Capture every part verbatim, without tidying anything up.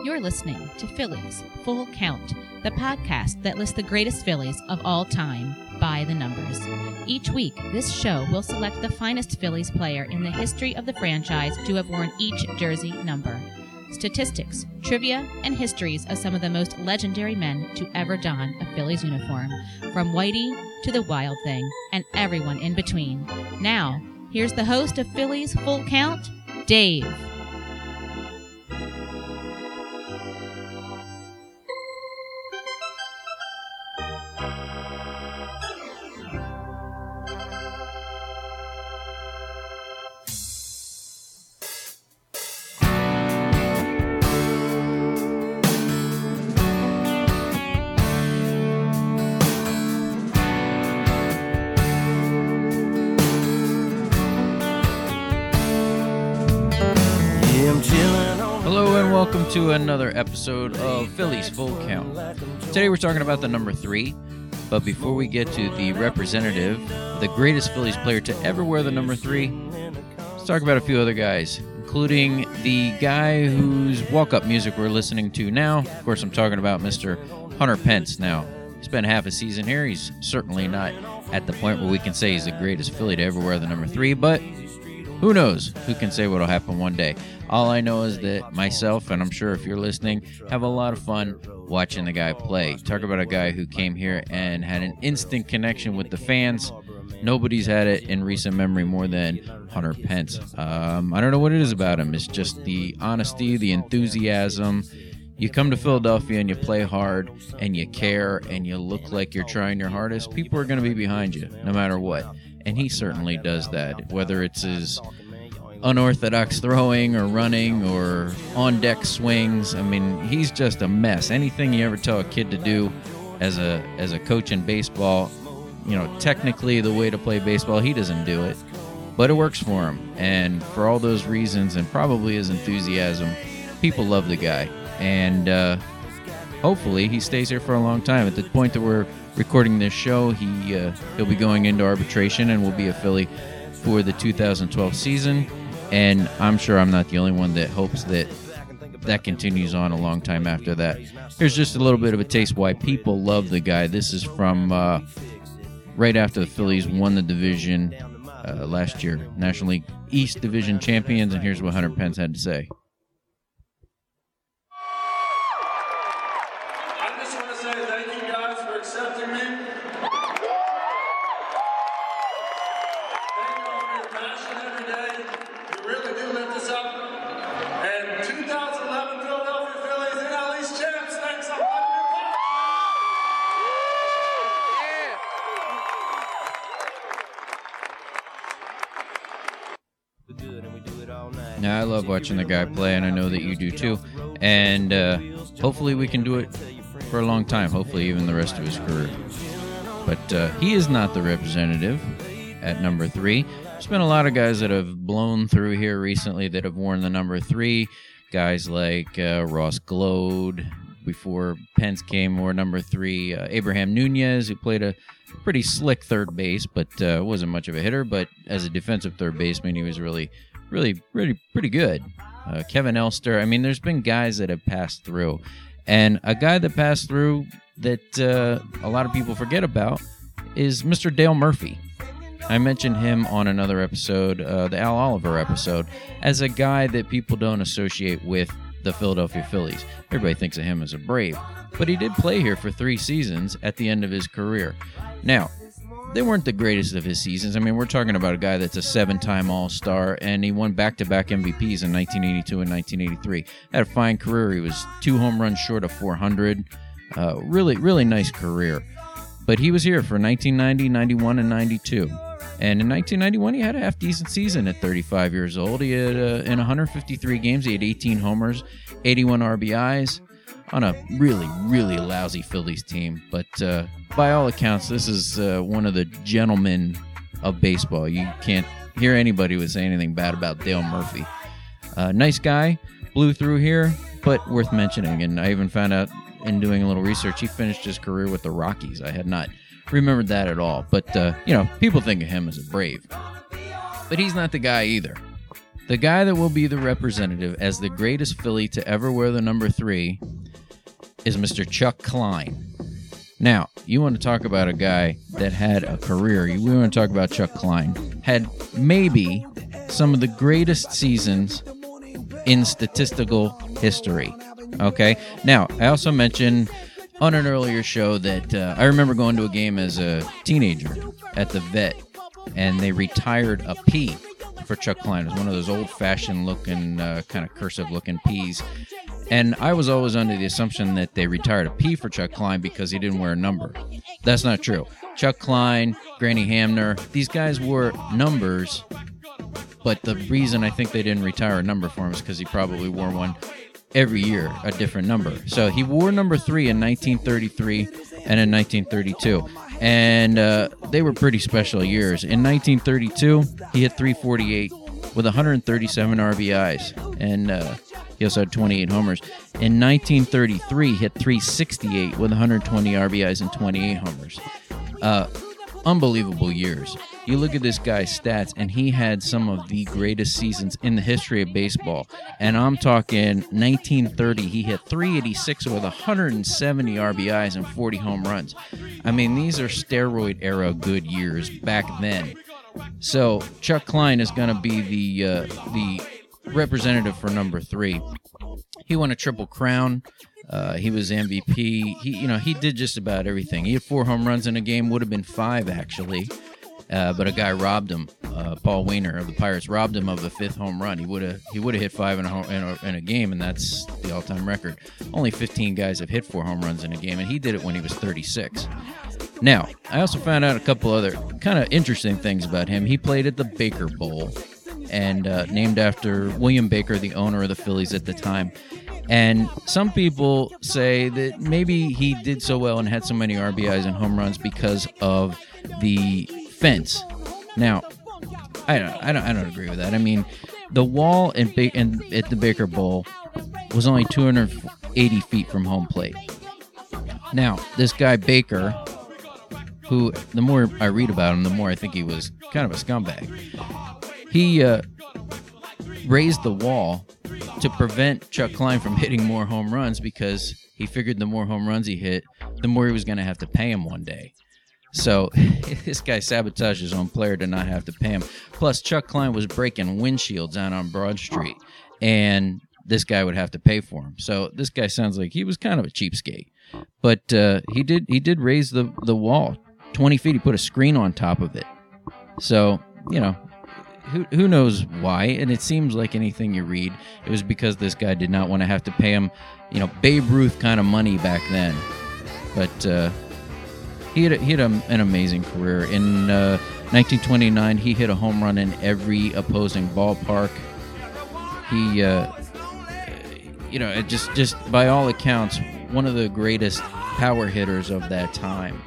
You're listening to Phillies Full Count, the podcast that lists the greatest Phillies of all time by the numbers. Each week, this show will select the finest Phillies player in the history of the franchise to have worn each jersey number. Statistics, trivia, and histories of some of the most legendary men to ever don a Phillies uniform, from Whitey to the Wild Thing, and everyone in between. Now, here's the host of Phillies Full Count, Dave. Welcome to another episode of Phillies Full Count. Today we're talking about the number three, but before we get to the representative, the greatest Phillies player to ever wear the number three, let's talk about a few other guys, including the guy whose walk-up music we're listening to now. Of course, I'm talking about Mister Hunter Pence. Now, he spent half a season here. He's certainly not at the point where we can say he's the greatest Philly to ever wear the number three, but who knows? Who can say what'll happen one day? All I know is that myself, and I'm sure if you're listening, have a lot of fun watching the guy play. Talk about a guy who came here and had an instant connection with the fans. Nobody's had it in recent memory more than Hunter Pence. Um, I don't know what it is about him. It's just the honesty, the enthusiasm. You come to Philadelphia and you play hard and you care and you look like you're trying your hardest, people are going to be behind you no matter what. And he certainly does that, whether it's his unorthodox throwing or running or on-deck swings. I mean, he's just a mess. Anything you ever tell a kid to do as a as a coach in baseball, you know, technically the way to play baseball, he doesn't do it. But it works for him. And for all those reasons and probably his enthusiasm, people love the guy. And uh, hopefully he stays here for a long time. At the point that we're recording this show, he, uh, he'll be going into arbitration and will be a Philly for the two thousand twelve season. And I'm sure I'm not the only one that hopes that that continues on a long time after that. Here's just a little bit of a taste why people love the guy. This is from uh, right after the Phillies won the division uh, last year, National League East Division champions, and here's what Hunter Pence had to say. I just want to say thank you guys for accepting me. Thank you all for your passion every day. You really do lift us up. And two thousand eleven Philadelphia Phillies N L East champs. Thanks a lot. Now, I love watching the guy play, and I know that you do too. And uh, hopefully we can do it for a long time, hopefully even the rest of his career. But uh, he is not the representative at number three. There's been a lot of guys that have blown through here recently that have worn the number three. Guys like uh, Ross Glode, before Pence came, wore number three. Uh, Abraham Nunez, who played a pretty slick third base, but uh, wasn't much of a hitter. But as a defensive third baseman, he was really, really, really pretty good. Uh, Kevin Elster. I mean, there's been guys that have passed through. And a guy that passed through that uh, a lot of people forget about is Mister Dale Murphy. I mentioned him on another episode, uh, the Al Oliver episode, as a guy that people don't associate with the Philadelphia Phillies. Everybody thinks of him as a Brave, but he did play here for three seasons at the end of his career. Now, they weren't the greatest of his seasons. I mean, we're talking about a guy that's a seven-time All-Star, and he won back-to-back M V Ps in nineteen eighty-two and nineteen eighty-three. Had a fine career. He was two home runs short of four hundred. Uh, really, really nice career. But he was here for nineteen ninety, ninety-one, and ninety-two. And in nineteen ninety-one, he had a half-decent season at thirty-five years old. He had, uh, in one hundred fifty-three games, he had eighteen homers, eighty-one R B Is on a really, really lousy Phillies team. But uh, by all accounts, this is uh, one of the gentlemen of baseball. You can't hear anybody would say anything bad about Dale Murphy. Uh, nice guy, blew through here, but worth mentioning. And I even found out in doing a little research, he finished his career with the Rockies. I had not remembered that at all. But, uh, you know, people think of him as a Brave. But he's not the guy either. the guy that will be the representative as the greatest Philly to ever wear the number three is Mister Chuck Klein. Now, you want to talk about a guy that had a career. We want to talk about Chuck Klein. Had maybe some of the greatest seasons in statistical history. Okay? Now, I also mentioned on an earlier show that uh, I remember going to a game as a teenager at the Vet, and they retired a P for Chuck Klein. It was one of those old-fashioned looking, uh, kind of cursive-looking Ps. And I was always under the assumption that they retired a P for Chuck Klein because he didn't wear a number. That's not true. Chuck Klein, Granny Hamner, these guys wore numbers, but the reason I think they didn't retire a number for him is because he probably wore one every year, a different number. So he wore number three in nineteen thirty-three and in nineteen thirty-two. And uh, they were pretty special years. In nineteen thirty-two, he hit three forty-eight with one hundred thirty-seven R B Is. And uh, he also had twenty-eight homers. In nineteen thirty-three, he hit three sixty-eight with one hundred twenty R B Is and twenty-eight homers. Uh, unbelievable years. You look at this guy's stats, and he had some of the greatest seasons in the history of baseball. And I'm talking nineteen thirty, he hit three eighty-six with one hundred seventy R B Is and forty home runs. I mean, these are steroid-era good years back then. So Chuck Klein is going to be the uh, the representative for number three. He won a Triple Crown. Uh, he was M V P. He, you know, he did just about everything. He had four home runs in a game. Would have been five actually, uh, but a guy robbed him. Uh, Paul Weiner of the Pirates robbed him of the fifth home run. He would have he would have hit five in a, home, in a in a game, and that's the all-time record. Only fifteen guys have hit four home runs in a game, and he did it when he was thirty-six. Now, I also found out a couple other kind of interesting things about him. He played at the Baker Bowl, and uh, named after William Baker, the owner of the Phillies at the time. And some people say that maybe he did so well and had so many R B Is and home runs because of the fence. Now, I don't, I don't, I don't agree with that. I mean, the wall in, ba- in at the Baker Bowl was only two hundred eighty feet from home plate. Now, this guy Baker, who the more I read about him, the more I think he was kind of a scumbag. He uh, raised the wall to prevent Chuck Klein from hitting more home runs because he figured the more home runs he hit, the more he was going to have to pay him one day. So this guy sabotaged his own player to not have to pay him. Plus, Chuck Klein was breaking windshields out on Broad Street, and this guy would have to pay for him. So this guy sounds like he was kind of a cheapskate. But uh, he did he did raise the, the wall twenty feet. He put a screen on top of it. So, you know, Who who knows why? And it seems like anything you read, it was because this guy did not want to have to pay him, you know, Babe Ruth kind of money back then. But uh, he had, a, he had a, an amazing career. In uh, nineteen twenty-nine, he hit a home run in every opposing ballpark. He, uh, you know, it just just by all accounts, one of the greatest power hitters of that time.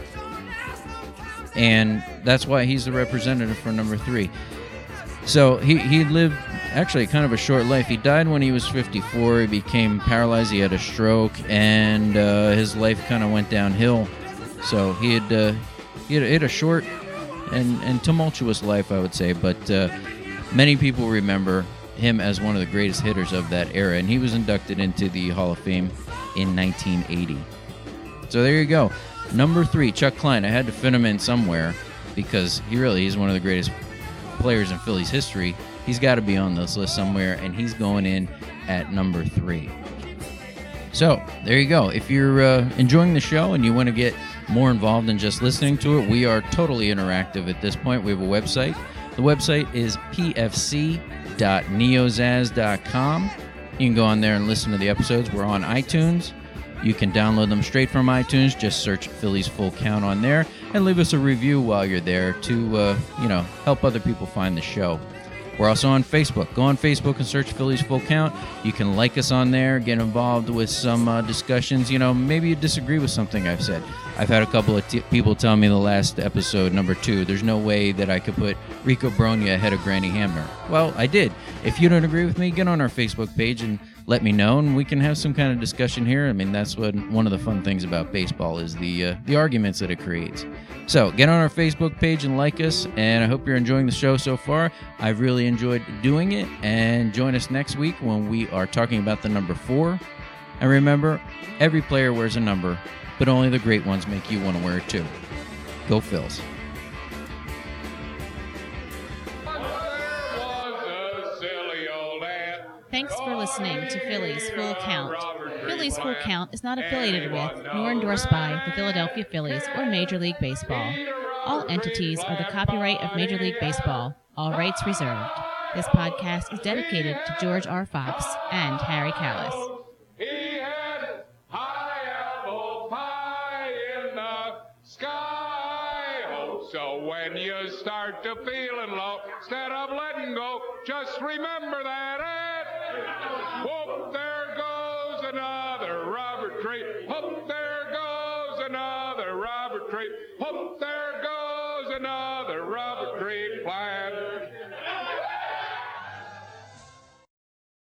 And that's why he's the representative for number three. So he, he lived actually kind of a short life. He died when he was fifty-four. He became paralyzed. He had a stroke, and uh, his life kind of went downhill. So he had, uh, he had, he had a short and, and tumultuous life, I would say. But uh, many people remember him as one of the greatest hitters of that era. And he was inducted into the Hall of Fame in nineteen eighty. So there you go. Number three, Chuck Klein. I had to fit him in somewhere because he really is one of the greatest players in Phillies history. He's got to be on this list somewhere, and he's going in at number three. So there you go. If you're uh, enjoying the show and you want to get more involved than just listening to it, we are totally interactive at this point. We have a website. The website is p f c dot neozaz dot com. You can go on there and listen to the episodes. We're on iTunes. You can download them straight from iTunes. Just search Phillies Full Count on there and leave us a review while you're there to, uh, you know, help other people find the show. We're also on Facebook. Go on Facebook and search Phillies Full Count. You can like us on there, get involved with some uh, discussions. You know, maybe you disagree with something I've said. I've had a couple of t- people tell me in the last episode, number two, there's no way that I could put Rico Brogna ahead of Granny Hamner. Well, I did. If you don't agree with me, get on our Facebook page and let me know, and we can have some kind of discussion here. I mean, that's what one of the fun things about baseball is the uh, the arguments that it creates. So get on our Facebook page and like us, and I hope you're enjoying the show so far. I've really enjoyed doing it, and join us next week when we are talking about the number four. And remember, every player wears a number, but only the great ones make you want to wear it too. Go Phils. Thanks for listening to Phillies Full Count. Phillies Full Count is not affiliated with nor endorsed by the Philadelphia Phillies or Major League Baseball. All entities are the copyright of Major League Baseball. All rights reserved. This podcast is dedicated to George R. Fox and Harry Callis. He had high apple pie in the sky. Oh, so when you start to feeling low, instead of letting go, just remember that. Whoop, there goes another Robert Tree. Whoop, there